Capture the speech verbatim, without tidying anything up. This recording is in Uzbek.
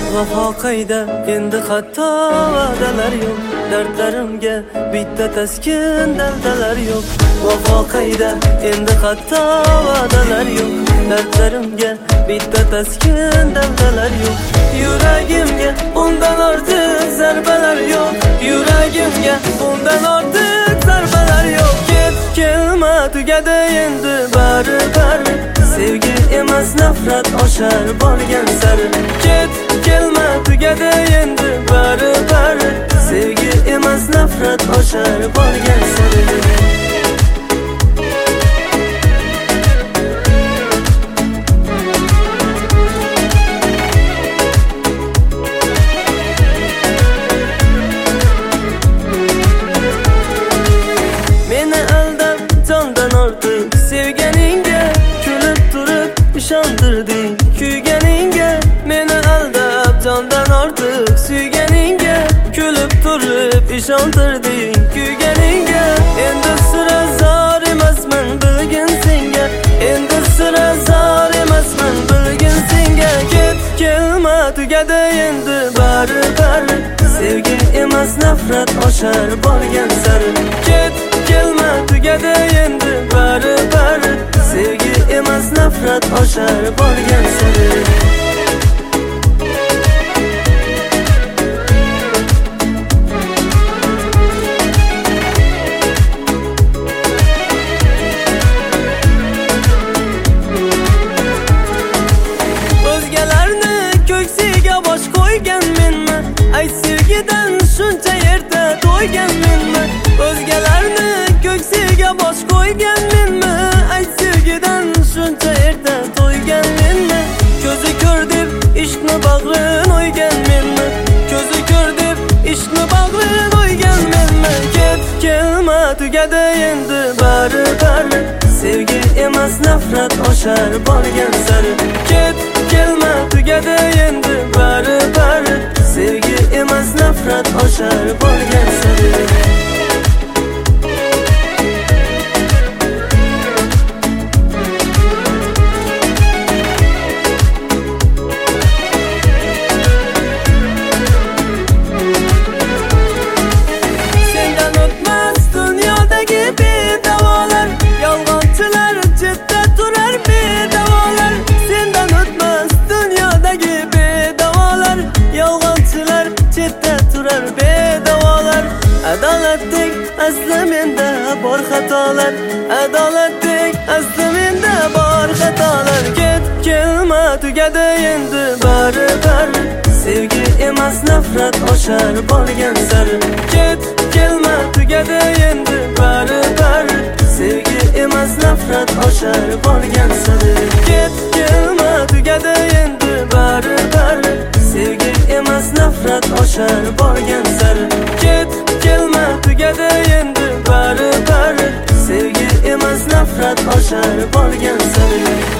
Vafo qayda, endi hatto va'dalar yo'q. Dardlarimga bitta taskin, daldalar yo'q. Vafo qayda, endi hatto va'dalar yo'q. Dardlarimga bitta taskin, daldalar yo'q. Yuragimga undan ortiq zarbalar yo'q. Yuragimga undan ortiq zarbalar yo'q. Ket, kelma, tugadi endi bari bari. Sevgi emas nafrat oshar borgan sari. Ket, kelma, tugadi endi bari bari. Sevgi emas nafrat oshar borgan sari. Meni aldab jondan ortiq sevganingga kulib turib ishontirding. Kuyganingga meni aldab jondan ortiq suyganingga kulib turib ishontirding. Kuyganingga endi sira zor emasman bilgin senga. Endi sira zor emasman bilgin senga. Ket, kelma, tugadi endi bari bari. Sevgi emas nafrat oshar borgan sari. Ket, kelma, tugadi endi bari bari. Sevgi emas nafrat oshar borgan sari. O'zgalarni ko'ksiga bosh qo'ygan menmi? Ay sevgidan shuncha erta to'ygan menmi? O'zgalarni ko'ksiga bosh qo'ygan menmi? Ay sevgidan shuncha erta to'ygan menmi? Ko'zi ko'r deb ishqni bag'rin o'ygan menmi? Ko'zi ko'r deb ishqni bag'rin o'ygan menmi? Ket, kelma, tugadi endi bari bari. Sevgi emas nafrat oshar borgan sari. Ket, kelma, tugadi endi bari bari. Sevgi emas nafrat oshar borgan sari. Adolatdek asli menda bor xatolar. Adolatdek asli menda bor xatolar. Ket, kelma, tugadi endi bari bari. Sevgi emas nafrat oshar borgan sari. Ket, kelma, tugadi endi bari bari. Sevgi emas nafrat oshar borgan sari. Ket, kelma, tugadi endi bari bari. Sevgi emas nafrat oshar borgan sari. Ket, kelma, tugadi endi bari bari. Sevgi emas nafrat oshar borgan sari.